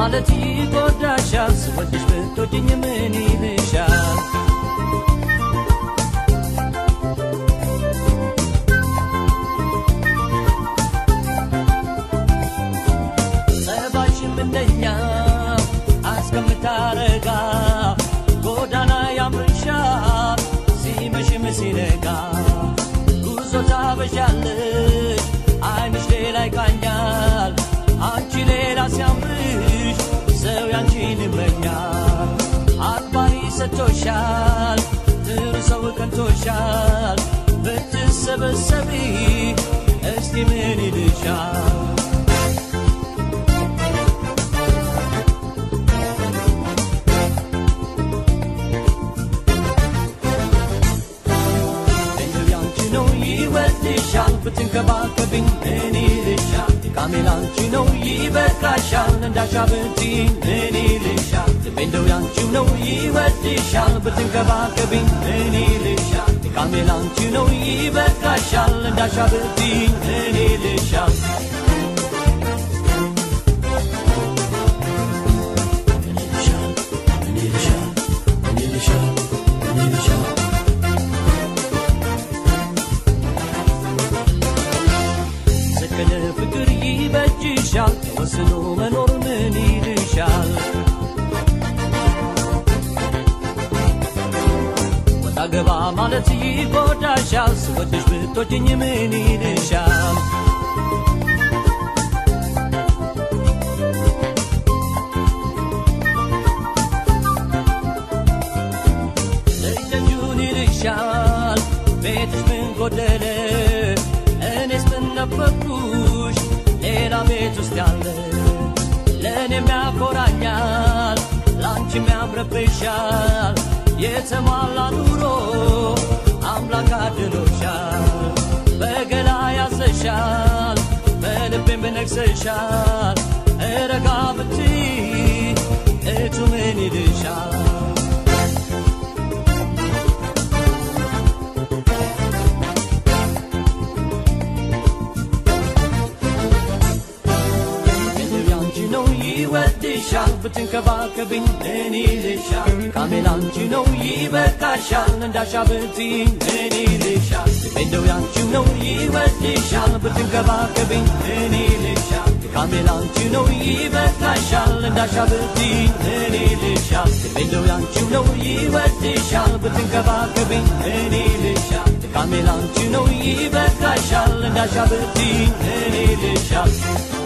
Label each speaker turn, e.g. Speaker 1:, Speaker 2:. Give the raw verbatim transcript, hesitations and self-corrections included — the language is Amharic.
Speaker 1: ማለት ይጎዳሻል ስወድሽ ብትወጂኝ ምን ይልሻል ጸባይሽም እንደኛ አስከምታረጋ ጎዳና ያምርሻል ሲመሽም ሲነጋ ጉዞ ታበዣለሽ አይንሽ ሌላ ይቃኛል አንቺ ሌላ ሲያምርሽ ሰው ያንቺን ይመኛል አባይ ሰጥቶሻል ጥሩ ሰው ቀንቶሻል ብትሰበሰቢ እስቲ ምን ይልሻል ብትንከባከቢኝ ምን ይልሻል ካሜል አንቺ ነው ይበቃሻል እንዳሻብትኝ ምን ይልሻል ልቤንደው ያንቺው ነው ይወድሻል ብትንከባከቢኝ ምን ይልሻል ካሜል አንቺ ነው ይበቃሻል እንዳሻብትኝ ምን ይልሻል ፍቅር ይበጅሻል ወስኖ መኖር ምን ይልሻል ወጣ ገባ ማለት ይጎዳሻል ስወድሽ ብትወጂኝ ምን ይልሻል ደጁን ይልሻል ቤትሽ ምን ጎደለ እኔስ ምን ነበርኩሽ ሌላ ቤት ውስጥ ያለ ለእኔም ያኮራኛል ላንቺም ያምርብሻል የተሟላ ኑሮ አምላክ አድሎሻል በገላ ያዘሻል በልቤም በነግሰሻል እረጋ ብትይ እቱ ምን ይልሻል ይወድሻል ብትንከባከቢኝ ምን ይልሻል ካሜል አንቺ ነው ይበቃሻል እንዳሻብትኝ ምን ይልሻል ልቤንደው ያንቺው ነው ይወድሻል ብትንከባከቢኝ ምን ይልሻል ካሜል አንቺ ነው ይበቃሻል እንዳሻብትኝ ምን ይልሻል ልቤንደው ያንቺው ነው ይወድሻል ብትንከባከቢኝ ምን ይልሻል ካሜል አንቺ ነው ይበቃሻል እንዳሻብትኝ ምን ይልሻል